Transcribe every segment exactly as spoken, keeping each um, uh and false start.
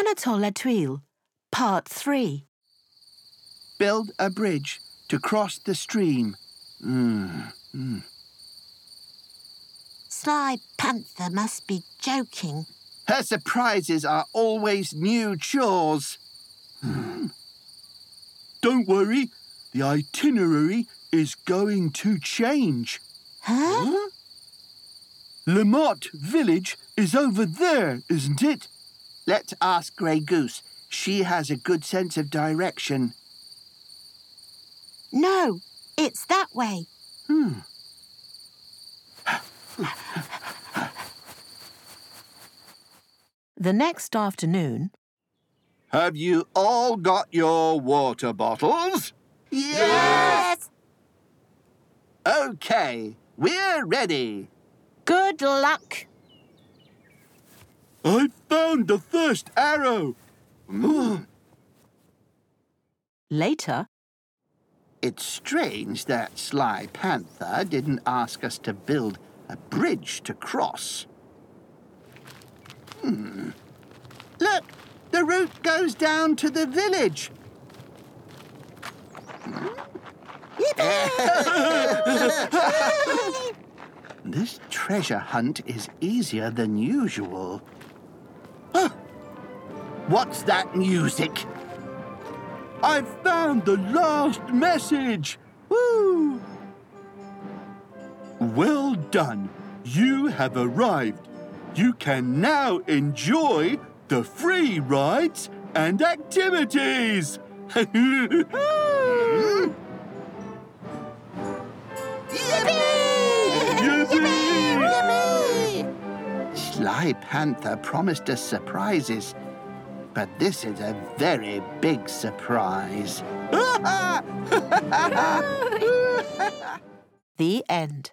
Anatole Latouille, Part three. Build a bridge to cross the stream. Mm. Mm. Sly Panther must be joking. Her surprises are always new chores. Hmm. Don't worry, the itinerary is going to change. Huh? Huh? Lamotte village is over there, isn't it? Let's ask Grey Goose. She has a good sense of direction. No, it's that way. Hmm. The next afternoon, Have you all got your water bottles? Yes! OK, we're ready. good luck. I found the first arrow. Mm. Later, It's strange that Sly Panther didn't ask us to build a bridge to cross. Hmm. Look, the route goes down to the village. This treasure hunt is easier than usual. Huh. What's that music? I've found the last message! Woo! Well done. You have arrived. You can now enjoy the free rides and activities. Sly Panther promised us surprises, but this is a very big surprise. the end.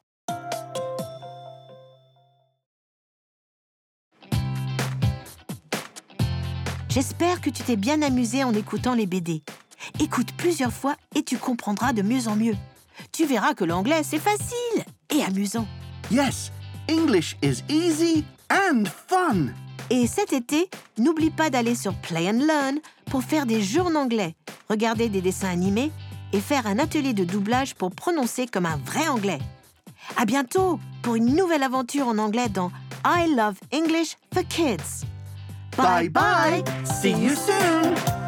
J'espère que tu t'es bien amusé en écoutant les B D. Écoute plusieurs fois et tu comprendras de mieux en mieux. Tu verras que l'anglais, c'est facile et amusant. Yes, English is easy and fun. Et cet été, n'oublie pas d'aller sur Play and Learn pour faire des jeux en anglais, regarder des dessins animés et faire un atelier de doublage pour prononcer comme un vrai anglais. À bientôt pour une nouvelle aventure en anglais dans I Love English for Kids. Bye bye. See you soon.